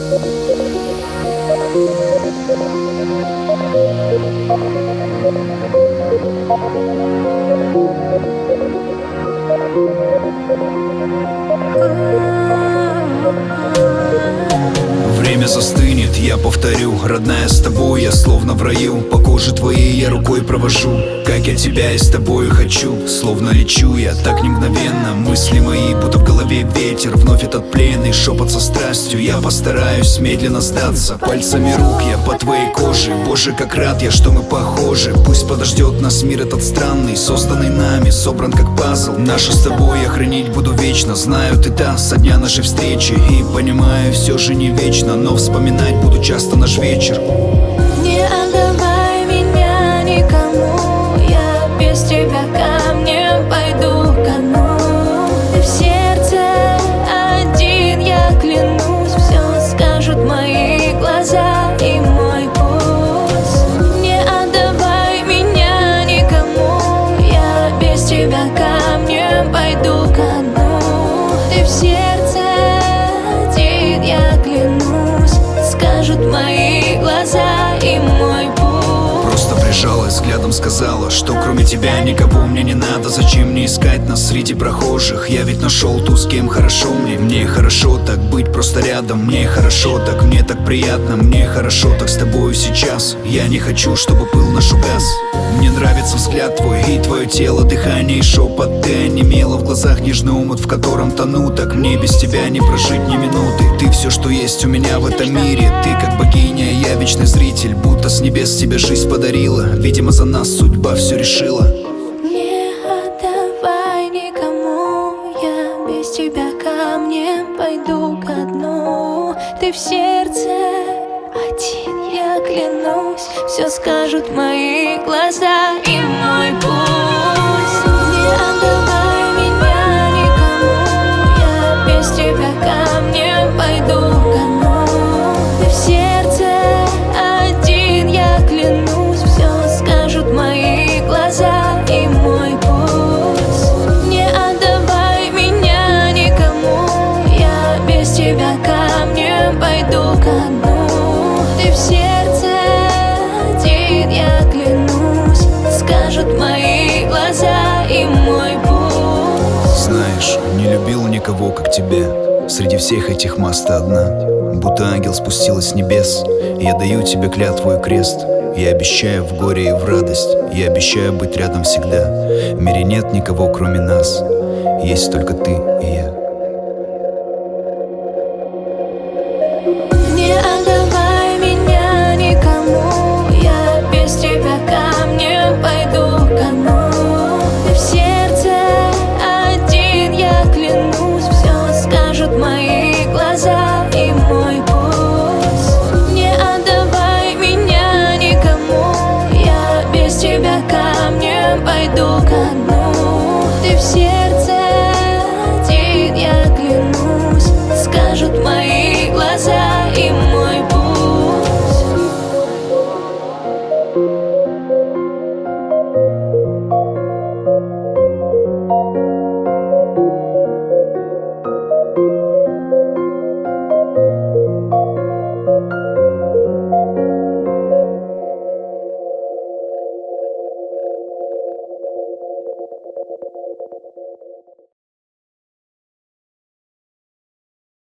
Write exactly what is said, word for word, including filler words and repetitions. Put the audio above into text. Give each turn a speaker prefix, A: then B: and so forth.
A: Время застынет, я повторю, родная, с тобой я словно в раю. По коже твоей я рукой провожу, как я тебя и с тобой хочу. Словно лечу я так не мгновенно, мысли мои будто в голове ветер. Вновь этот пленный шепот со страстью, я постараюсь медленно сдаться. Пальцами рук я по твоей коже, боже, как рад я, что мы похожи. Пусть подождет нас мир этот странный, созданный нами, собран как пазл. Нашу с тобой я хранить буду вечно, знаю, ты та со дня нашей встречи. И понимаю, все же не вечно, но вспоминать буду часто наш вечер.
B: Не отдавай меня никому, я без тебя камнем пойду ко дну. Ты в сердце один, я клянусь, все скажут мои глаза и мой путь. Не отдавай меня никому, я без тебя камнем пойду ко дну. Ты в сердце один, я клянусь, скажут мои глаза и мой путь.
A: Просто прижалась, взглядом сказала, что кроме тебя никого мне не надо. Зачем мне искать нас среди прохожих? Я ведь нашел ту, с кем хорошо мне. Мне хорошо так быть просто рядом. Мне хорошо так, мне так приятно. Мне хорошо так с тобою сейчас. Я не хочу, чтобы был наш угас. Мне нравится взгляд твой и твое тело, дыхание и шепот. Ты онемела, в глазах нежный омут, в котором тону. Так мне без тебя не прожить ни минуты. Ты все, что есть у меня в этом мире. Ты как богиня, я вечный зритель. Будто с небес тебе жизнь подарила. Видимо, за нас судьба все решила.
B: Не отдавай никому, я без тебя камнем пойду ко дну. Ты в сердце один, я клянусь, все скажут мои глаза и мой путь. Не отдавай меня никому, я без тебя камнем пойду ко дну. Ты в сердце один, я клянусь, все скажут мои глаза и мой путь. Не отдавай меня никому, я без тебя камнем пойду ко дну. Ты в сердце один, я клянусь, скажут мои глаза и мой путь.
A: Знаешь, не любил никого, как тебя. Среди всех этих масс ты одна. Будто ангел спустилась с небес. Я даю тебе клятву и крест. Я обещаю в горе и в радость. Я обещаю быть рядом всегда. В мире нет никого, кроме нас. Есть только ты и я.